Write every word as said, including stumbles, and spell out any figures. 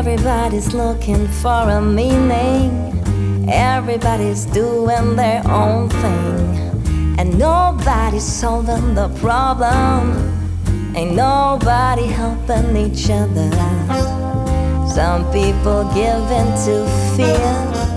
Everybody's looking for a meaning. Everybody's doing their own thing, and nobody's solving the problem. Ain't nobody helping each other. Some people give in to fear.